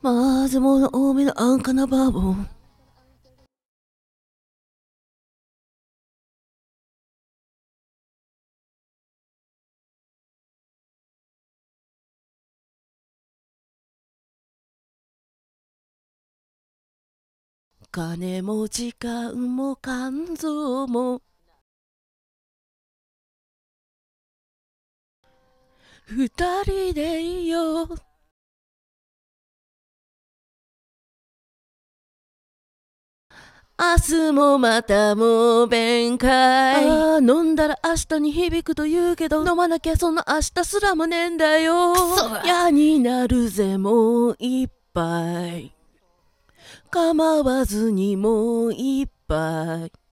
まずもの多めの安価なバーボン。金も時間も肝臓も二人でいいよ。明日もまたもう弁解。ああ、飲んだら明日に響くと言うけど、飲まなきゃそんな明日すらもねえんだよ。嫌になるぜもう一杯。構わずにもう一杯。